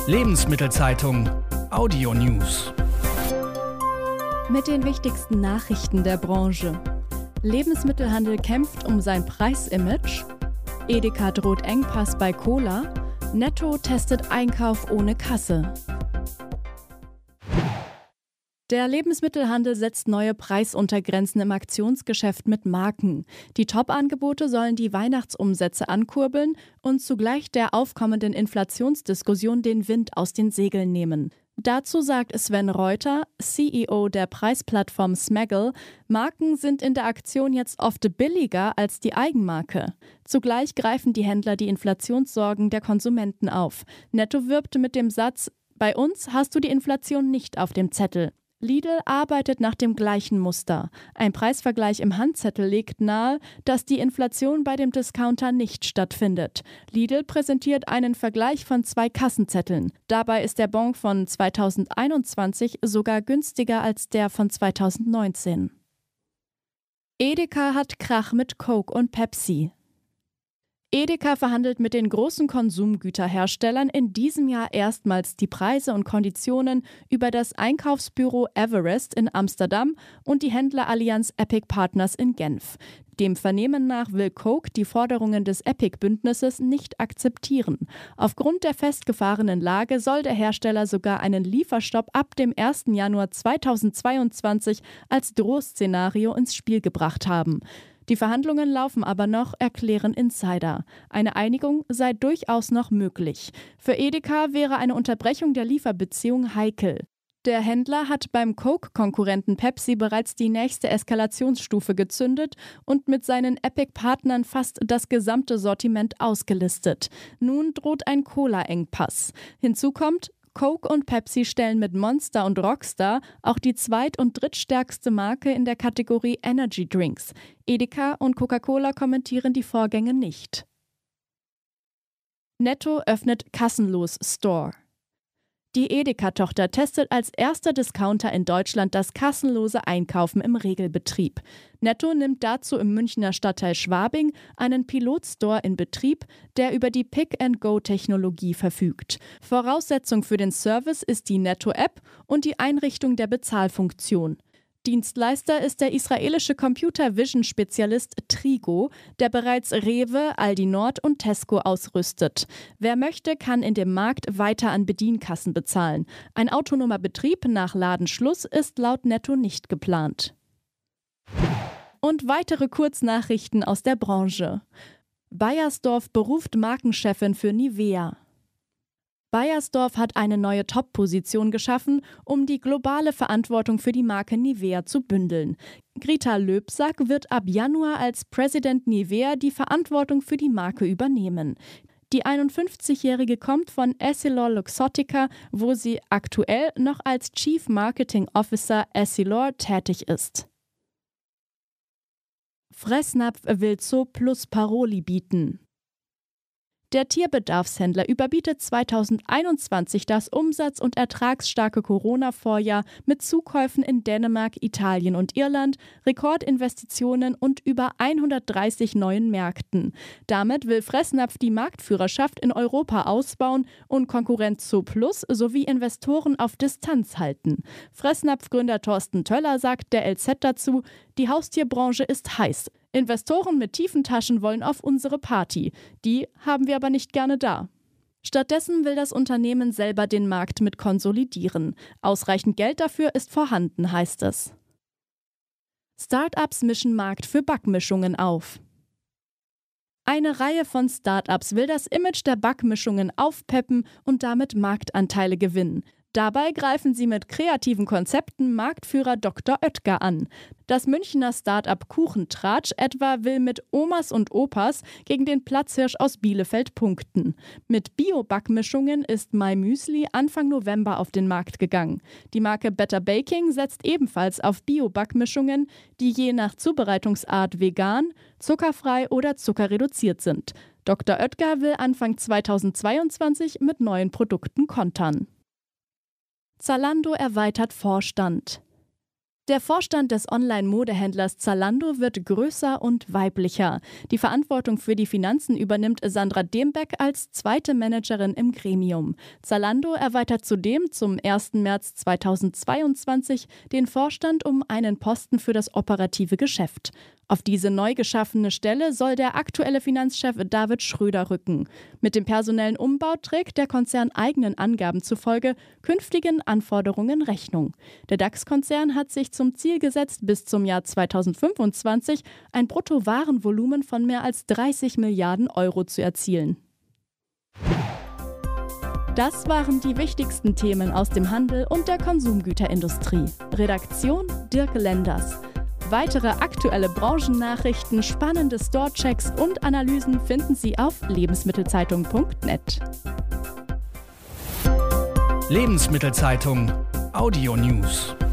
Lebensmittelzeitung Audio News. Mit den wichtigsten Nachrichten der Branche. Lebensmittelhandel kämpft um sein Preisimage. Edeka droht Engpass bei Cola. Netto testet Einkauf ohne Kasse. Der Lebensmittelhandel setzt neue Preisuntergrenzen im Aktionsgeschäft mit Marken. Die Top-Angebote sollen die Weihnachtsumsätze ankurbeln und zugleich der aufkommenden Inflationsdiskussion den Wind aus den Segeln nehmen. Dazu sagt Sven Reuter, CEO der Preisplattform Smaggle, Marken sind in der Aktion jetzt oft billiger als die Eigenmarke. Zugleich greifen die Händler die Inflationssorgen der Konsumenten auf. Netto wirbt mit dem Satz: Bei uns hast du die Inflation nicht auf dem Zettel. Lidl arbeitet nach dem gleichen Muster. Ein Preisvergleich im Handzettel legt nahe, dass die Inflation bei dem Discounter nicht stattfindet. Lidl präsentiert einen Vergleich von 2 Kassenzetteln. Dabei ist der Bon von 2021 sogar günstiger als der von 2019. Edeka hat Krach mit Coke und Pepsi. Edeka verhandelt mit den großen Konsumgüterherstellern in diesem Jahr erstmals die Preise und Konditionen über das Einkaufsbüro Everest in Amsterdam und die Händlerallianz Epic Partners in Genf. Dem Vernehmen nach will Coke die Forderungen des Epic-Bündnisses nicht akzeptieren. Aufgrund der festgefahrenen Lage soll der Hersteller sogar einen Lieferstopp ab dem 1. Januar 2022 als Drohszenario ins Spiel gebracht haben. Die Verhandlungen laufen aber noch, erklären Insider. Eine Einigung sei durchaus noch möglich. Für Edeka wäre eine Unterbrechung der Lieferbeziehung heikel. Der Händler hat beim Coke-Konkurrenten Pepsi bereits die nächste Eskalationsstufe gezündet und mit seinen Epic-Partnern fast das gesamte Sortiment ausgelistet. Nun droht ein Cola-Engpass. Hinzu kommt: Coke und Pepsi stellen mit Monster und Rockstar auch die zweit- und drittstärkste Marke in der Kategorie Energy Drinks. Edeka und Coca-Cola kommentieren die Vorgänge nicht. Netto öffnet kassenlos Store. Die Edeka-Tochter testet als erster Discounter in Deutschland das kassenlose Einkaufen im Regelbetrieb. Netto nimmt dazu im Münchner Stadtteil Schwabing einen Pilotstore in Betrieb, der über die Pick-and-Go-Technologie verfügt. Voraussetzung für den Service ist die Netto-App und die Einrichtung der Bezahlfunktion. Dienstleister ist der israelische Computer-Vision-Spezialist Trigo, der bereits Rewe, Aldi Nord und Tesco ausrüstet. Wer möchte, kann in dem Markt weiter an Bedienkassen bezahlen. Ein autonomer Betrieb nach Ladenschluss ist laut Netto nicht geplant. Und weitere Kurznachrichten aus der Branche. Beiersdorf beruft Markenchefin für Nivea. Beiersdorf hat eine neue Top-Position geschaffen, um die globale Verantwortung für die Marke Nivea zu bündeln. Greta Löbsack wird ab Januar als President Nivea die Verantwortung für die Marke übernehmen. Die 51-Jährige kommt von EssilorLuxottica, wo sie aktuell noch als Chief Marketing Officer Essilor tätig ist. Fressnapf will Zoo Plus Paroli bieten. Der Tierbedarfshändler überbietet 2021 das umsatz- und ertragsstarke Corona-Vorjahr mit Zukäufen in Dänemark, Italien und Irland, Rekordinvestitionen und über 130 neuen Märkten. Damit will Fressnapf die Marktführerschaft in Europa ausbauen und Konkurrent Zooplus sowie Investoren auf Distanz halten. Fressnapf-Gründer Thorsten Töller sagt der LZ dazu: Die Haustierbranche ist heiß. Investoren mit tiefen Taschen wollen auf unsere Party. Die haben wir aber nicht gerne da. Stattdessen will das Unternehmen selber den Markt mit konsolidieren. Ausreichend Geld dafür ist vorhanden, heißt es. Startups mischen Markt für Backmischungen auf. Eine Reihe von Startups will das Image der Backmischungen aufpeppen und damit Marktanteile gewinnen. Dabei greifen sie mit kreativen Konzepten Marktführer Dr. Oetker an. Das Münchner Start-up Kuchentratsch etwa will mit Omas und Opas gegen den Platzhirsch aus Bielefeld punkten. Mit Bio-Backmischungen ist My Müsli Anfang November auf den Markt gegangen. Die Marke Better Baking setzt ebenfalls auf Bio-Backmischungen, die je nach Zubereitungsart vegan, zuckerfrei oder zuckerreduziert sind. Dr. Oetker will Anfang 2022 mit neuen Produkten kontern. Zalando erweitert Vorstand. Der Vorstand des Online-Modehändlers Zalando wird größer und weiblicher. Die Verantwortung für die Finanzen übernimmt Sandra Dembeck als zweite Managerin im Gremium. Zalando erweitert zudem zum 1. März 2022 den Vorstand um einen Posten für das operative Geschäft. Auf diese neu geschaffene Stelle soll der aktuelle Finanzchef David Schröder rücken. Mit dem personellen Umbau trägt der Konzern eigenen Angaben zufolge künftigen Anforderungen Rechnung. Der DAX-Konzern hat sich zum Ziel gesetzt, bis zum Jahr 2025 ein Bruttowarenvolumen von mehr als 30 Milliarden Euro zu erzielen. Das waren die wichtigsten Themen aus dem Handel und der Konsumgüterindustrie. Redaktion Dirk Lenders. Weitere aktuelle Branchennachrichten, spannende Storechecks und Analysen finden Sie auf lebensmittelzeitung.net. Lebensmittelzeitung Audio News.